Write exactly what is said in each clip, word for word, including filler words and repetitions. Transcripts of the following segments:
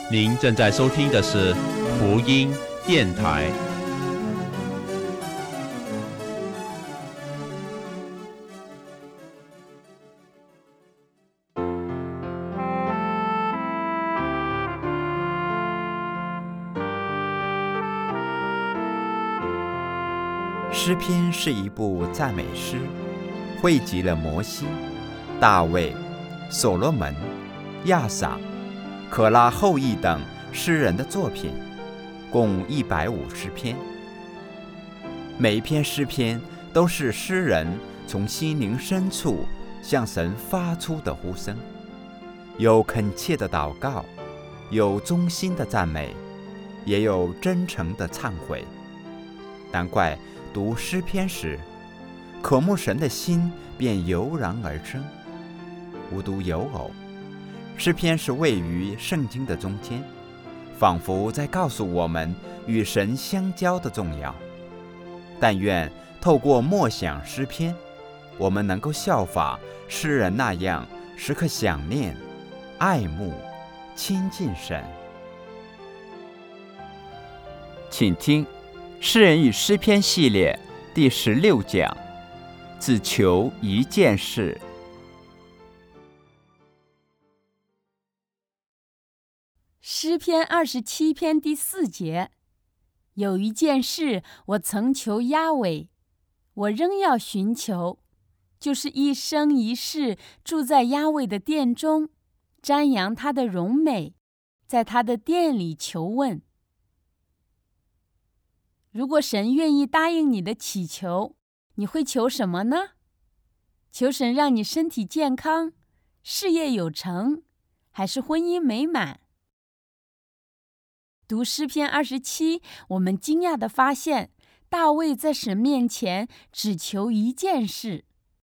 您正在收听的是福音电台。 诗篇是一部赞美诗，汇集了摩西、大卫、所罗门、亚萨、可拉后裔等诗人的作品，共一百五十篇。每一篇诗篇都是诗人从心灵深处向神发出的呼声，有恳切的祷告，有衷心的赞美，也有真诚的忏悔。难怪读诗篇时，渴慕神的心便油然而生。无独有偶，诗篇是位于圣经的中间，仿佛在告诉我们与神相交的重要。但愿透过默想诗篇，我们能够效法诗人那样，时刻想念、爱慕、亲近神。请听诗人与诗篇系列第十六讲，只求一件事。 诗篇二十七篇第四节，有一件事我曾求押尾，我仍要寻求，就是一生一世住在押尾的殿中，瞻仰他的荣美，在他的殿里求问。如果神愿意答应你的祈求，你会求什么呢？求神让你身体健康，事业有成，还是婚姻美满？读诗篇二十七，我们惊讶地发现，大卫在神面前只求一件事。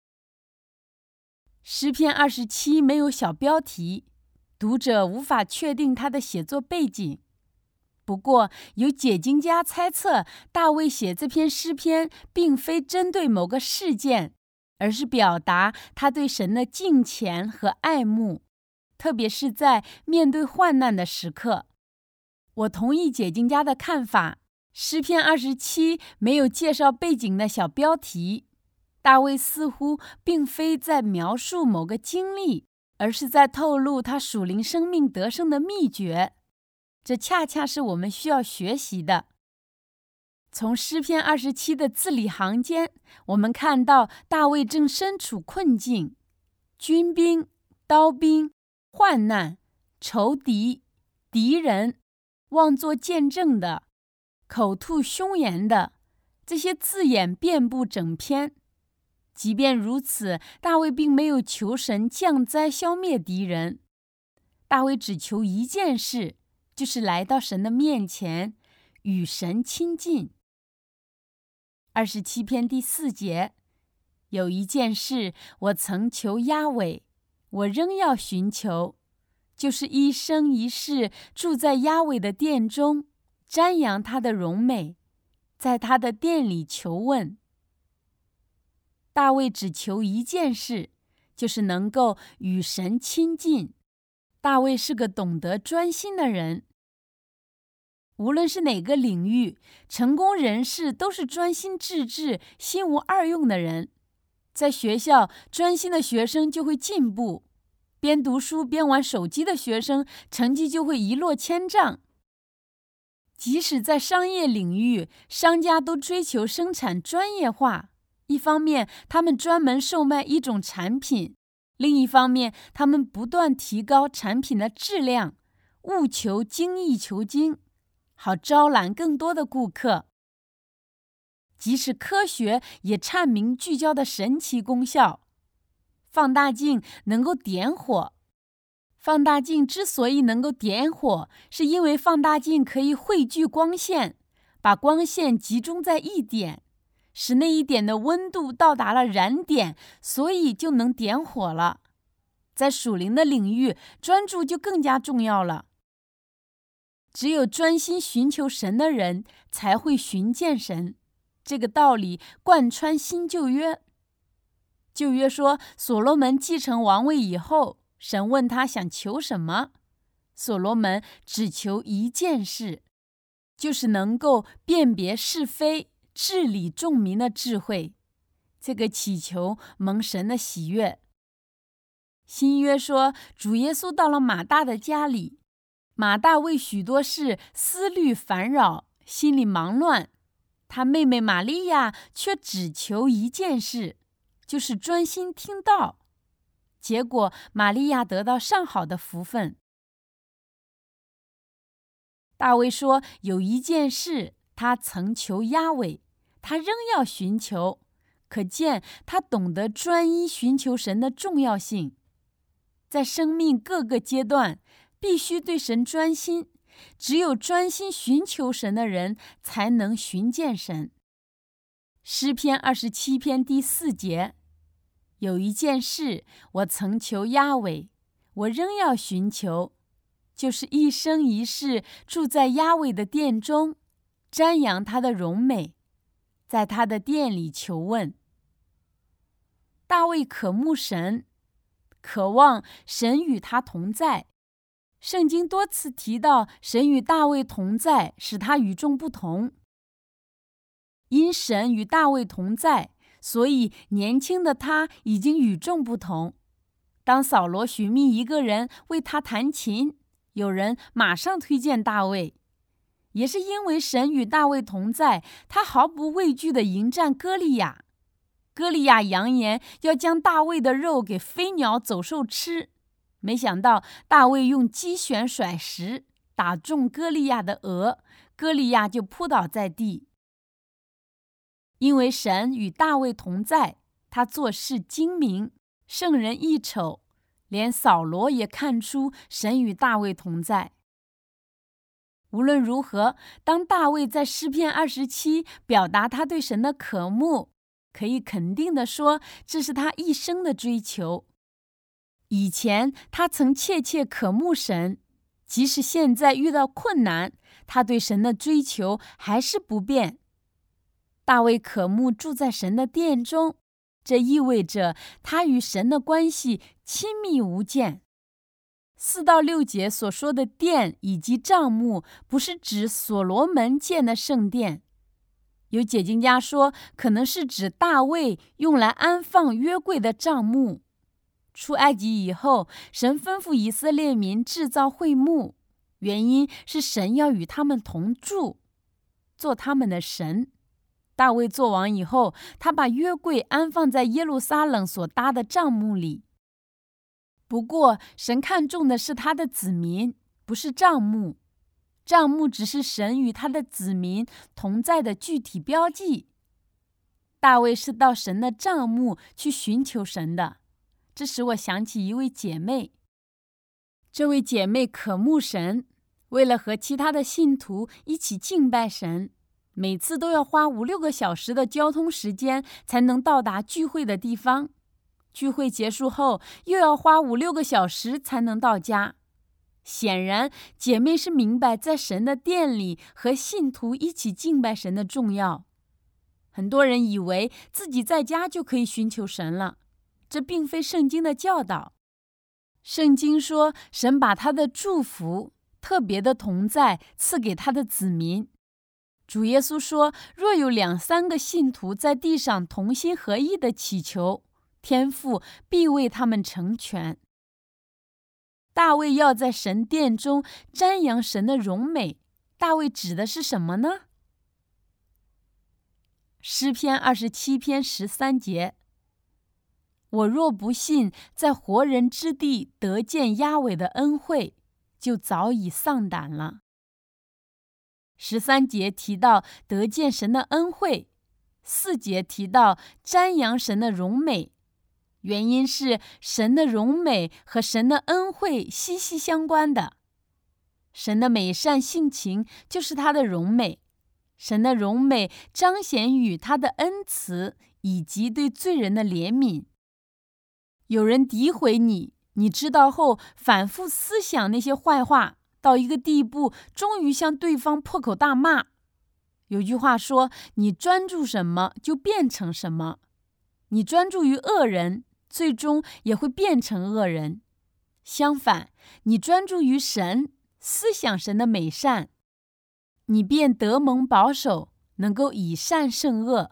诗篇二十七没有小标题，读者无法确定他的写作背景。不过，有解经家猜测，大卫写这篇诗篇并非针对某个事件，而是表达他对神的敬虔和爱慕，特别是在面对患难的时刻。我同意解经家的看法，诗篇二十七没有介绍背景的小标题，大卫似乎并非在描述某个经历，而是在透露他属灵生命得胜的秘诀。这恰恰是我们需要学习的。从诗篇二十七的字里行间，我们看到大卫正身处困境，军兵、刀兵、患难、仇敌、敌人、妄作见证的、口吐凶言的，这些字眼遍布整篇。即便如此，大卫并没有求神降灾消灭敌人，大卫只求一件事，就是来到神的面前，与神亲近。二十七篇第四节，有一件事我曾求押尾，我仍要寻求，就是一生一世住在押尾的殿中，瞻仰他的荣美，在他的殿里求问。大卫只求一件事，就是能够与神亲近。大卫是个懂得专心的人。无论是哪个领域，成功人士都是专心致志、心无二用的人。在学校，专心的学生就会进步，边读书边玩手机的学生，成绩就会一落千丈。即使在商业领域，商家都追求生产专业化，一方面他们专门售卖一种产品，另一方面他们不断提高产品的质量，务求精益求精，好招揽更多的顾客。即使科学也阐明聚焦的神奇功效。放大镜能够点火，放大镜之所以能够点火，是因为放大镜可以汇聚光线，把光线集中在一点，使那一点的温度到达了燃点，所以就能点火了。在属灵的领域，专注就更加重要了。只有专心寻求神的人，才会寻见神。这个道理贯穿新旧约。旧约说，所罗门继承王位以后，神问他想求什么， 所罗门只求一件事，就是能够辨别是非、治理众民的智慧。这个祈求蒙神的喜悦。新约说，主耶稣到了马大的家里，马大为许多事思虑烦扰，心里忙乱。他妹妹玛利亚却只求一件事，就是专心听道。结果玛利亚得到上好的福分。大卫说，有一件事他曾求押尾，他仍要寻求，可见他懂得专一寻求神的重要性。在生命各个阶段，必须对神专心，只有专心寻求神的人，才能寻见神。诗篇二十七篇第四节，有一件事我曾求押尾，我仍要寻求，就是一生一世住在押尾的殿中，瞻仰他的荣美，在他的殿里求问。大卫渴慕神，渴望神与他同在。圣经多次提到神与大卫同在，使他与众不同。因神与大卫同在，所以年轻的他已经与众不同。当扫罗寻觅一个人为他弹琴，有人马上推荐大卫。也是因为神与大卫同在，他毫不畏惧地迎战歌利亚。歌利亚扬言要将大卫的肉给飞鸟走兽吃，没想到大卫用机旋甩石打中歌利亚的额，歌利亚就扑倒在地。因为神与大卫同在，他做事精明，胜人一筹，连扫罗也看出神与大卫同在。无论如何，当大卫在诗篇二十七表达他对神的渴慕，可以肯定地说，这是他一生的追求。以前他曾切切渴慕神，即使现在遇到困难，他对神的追求还是不变。大卫渴慕住在神的殿中，这意味着他与神的关系亲密无间。四到六节所说的殿以及帐幕，不是指所罗门建的圣殿。有解经家说，可能是指大卫用来安放约柜的帐幕。出埃及以后，神吩咐以色列民制造会幕，原因是神要与他们同住，做他们的神。大卫做王以后，他把约柜安放在耶路撒冷所搭的帐幕里。不过，神看重的是他的子民，不是帐幕。帐幕只是神与他的子民同在的具体标记。大卫是到神的帐幕去寻求神的，这使我想起一位姐妹。这位姐妹渴慕神，为了和其他的信徒一起敬拜神，每次都要花五六个小时的交通时间才能到达聚会的地方。聚会结束后，又要花五六个小时才能到家。显然，姐妹是明白在神的殿里和信徒一起敬拜神的重要。很多人以为自己在家就可以寻求神了，这并非圣经的教导。圣经说，神把他的祝福、特别的同在赐给他的子民。主耶稣说，若有两三个信徒在地上同心合意的祈求，天父必为他们成全。大卫要在神殿中瞻仰神的荣美，大卫指的是什么呢？诗篇二十七篇十三节，我若不信在活人之地得见押尾的恩惠，就早已丧胆了。十三节提到得见神的恩惠，四节提到瞻仰神的荣美，原因是神的荣美和神的恩惠息息相关的。神的美善性情就是他的荣美，神的荣美彰显于他的恩慈以及对罪人的怜悯。有人诋毁你，你知道后反复思想那些坏话，到一个地步，终于向对方破口大骂。有句话说，你专注什么就变成什么，你专注于恶人，最终也会变成恶人。 相反，你专注于神，思想神的美善，你便得蒙保守，能够以善胜恶。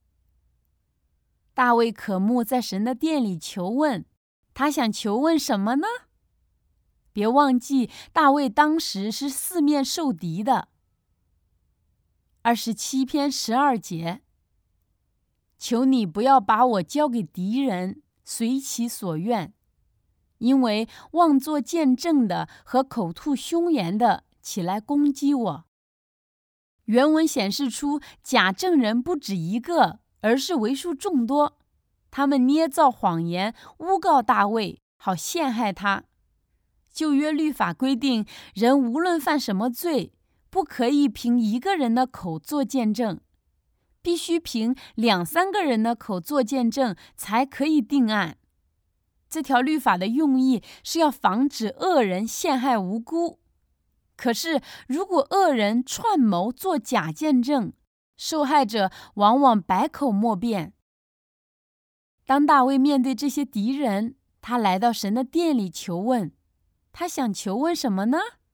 大卫渴慕在神的殿里求问，他想求问什么呢？别忘记，大卫当时是四面受敌的。二十七篇十二节，求你不要把我交给敌人，随其所愿，因为妄作见证的和口吐凶言的起来攻击我。原文显示出假证人不止一个，而是为数众多，他们捏造谎言，诬告大卫，好陷害他。旧约律法规定，人无论犯什么罪，不可以凭一个人的口做见证，必须凭两三个人的口做见证才可以定案。这条律法的用意是要防止恶人陷害无辜。可是，如果恶人串谋做假见证，受害者往往百口莫辩。当大卫面对这些敌人，他来到神的殿里求问，他想求问什么呢？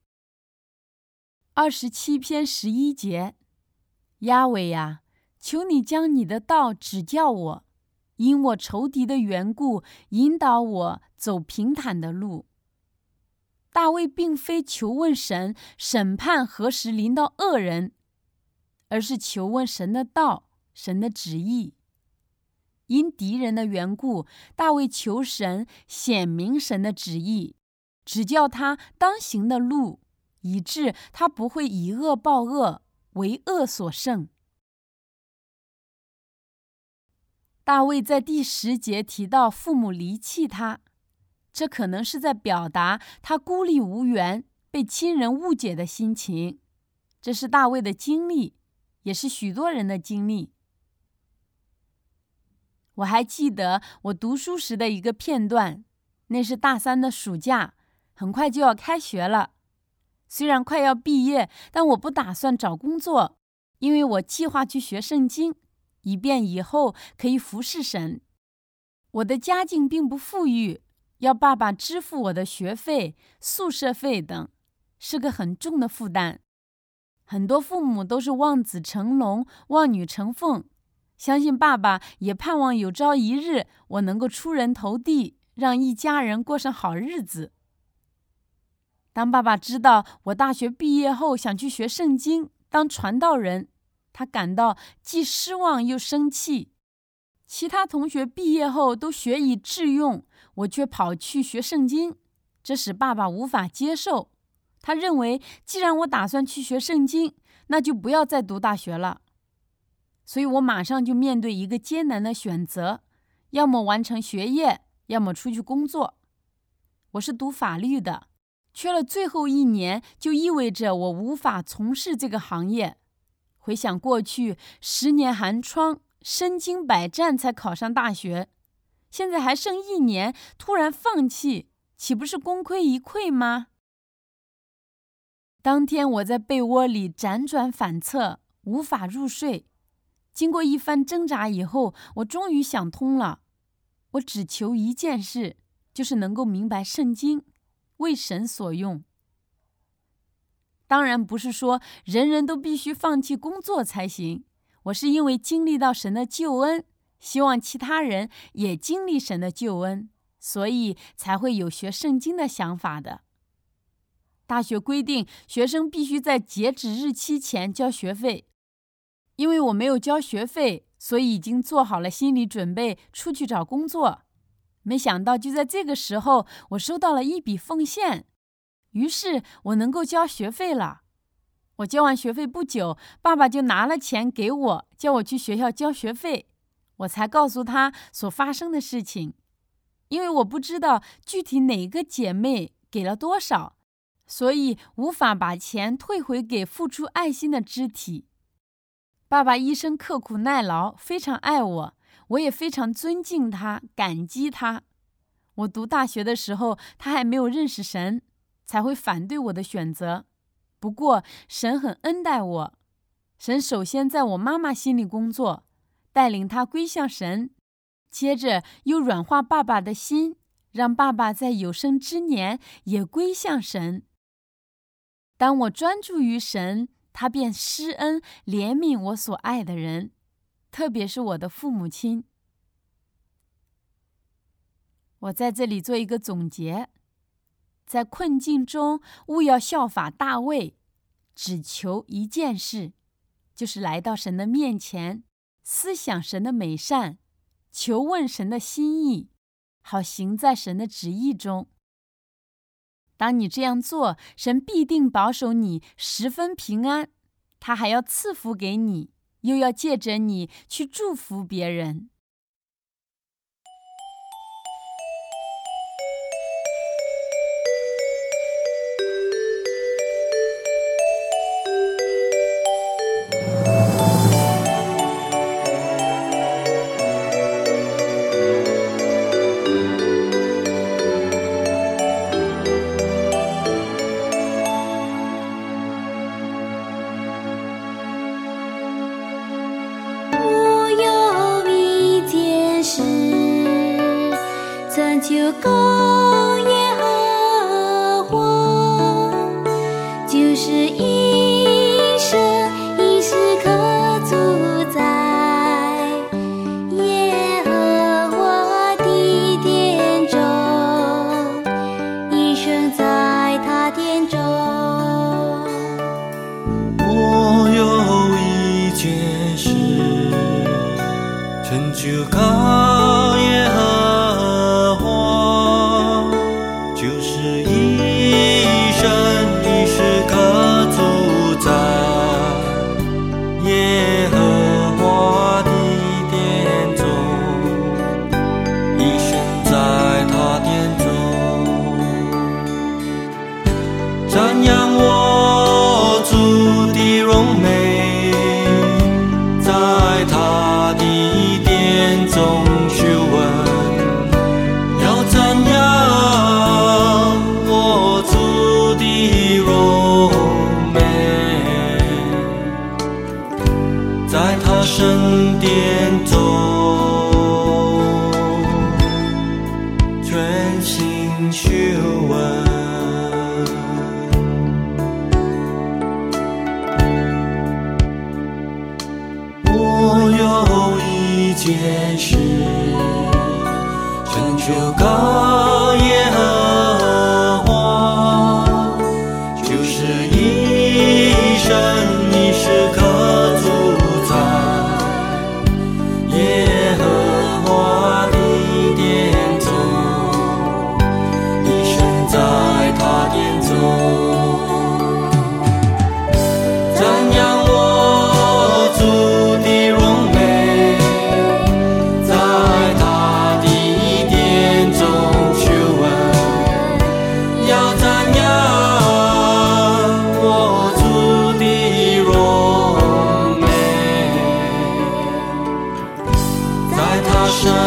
二十七篇十一节，押伟呀，求你将你的道指教我，因我仇敌的缘故，引导我走平坦的路。大卫并非求问神审判何时临到恶人，而是求问神的道，神的旨意。因敌人的缘故，大卫求神显明神的旨意，指教他当行的路，以致他不会以恶报恶，为恶所胜。大卫在第十节提到父母离弃他，这可能是在表达他孤立无援，被亲人误解的心情。这是大卫的经历，也是许多人的经历。我还记得我读书时的一个片段，那是大三的暑假，很快就要开学了。虽然快要毕业，但我不打算找工作，因为我计划去学圣经，以便以后可以服侍神。我的家境并不富裕，要爸爸支付我的学费、宿舍费等，是个很重的负担。很多父母都是望子成龙、望女成凤，相信爸爸也盼望有朝一日我能够出人头地，让一家人过上好日子。当爸爸知道我大学毕业后想去学圣经，当传道人，他感到既失望又生气。其他同学毕业后都学以致用，我却跑去学圣经，这使爸爸无法接受。他认为，既然我打算去学圣经，那就不要再读大学了。所以我马上就面对一个艰难的选择，要么完成学业，要么出去工作。我是读法律的，缺了最后一年，就意味着我无法从事这个行业。回想过去，十年寒窗，身经百战才考上大学，现在还剩一年，突然放弃，岂不是功亏一篑吗？当天我在被窝里辗转反侧，无法入睡。经过一番挣扎以后，我终于想通了。我只求一件事，就是能够明白圣经，为神所用。当然不是说人人都必须放弃工作才行，我是因为经历到神的救恩，希望其他人也经历神的救恩，所以才会有学圣经的想法的。大学规定学生必须在截止日期前交学费，因为我没有交学费，所以已经做好了心理准备出去找工作。没想到就在这个时候，我收到了一笔奉献，于是我能够交学费了。我交完学费不久，爸爸就拿了钱给我，叫我去学校交学费。我才告诉他所发生的事情，因为我不知道具体哪个姐妹给了多少，所以无法把钱退回给付出爱心的肢体。爸爸一生刻苦耐劳，非常爱我，我也非常尊敬他，感激他。我读大学的时候，他还没有认识神，才会反对我的选择。不过神很恩待我，神首先在我妈妈心里工作，带领她归向神，接着又软化爸爸的心， 让爸爸在有生之年也归向神。当我专注于神，他便施恩怜悯我所爱的人，特别是我的父母亲。我在这里做一个总结，在困境中务要效法大卫，只求一件事，就是来到神的面前，思想神的美善，求问神的心意，好行在神的旨意中。当你这样做，神必定保守你十分平安，他还要赐福给你，又要借着你去祝福别人。 求告耶和华，就是一生一时刻住在耶和华的殿中，一生在他殿中。 我有一件事，曾求告耶和华，赞扬我主的荣美，在他的殿中求问，要赞扬我主的荣美，在他神殿中全心求问。我有一件事，曾求告耶和华，就是一生一时刻住在耶和华的殿中，一生在他殿中，赞扬我主的荣美，在他的殿中求问，要赞扬我主的荣美，在他身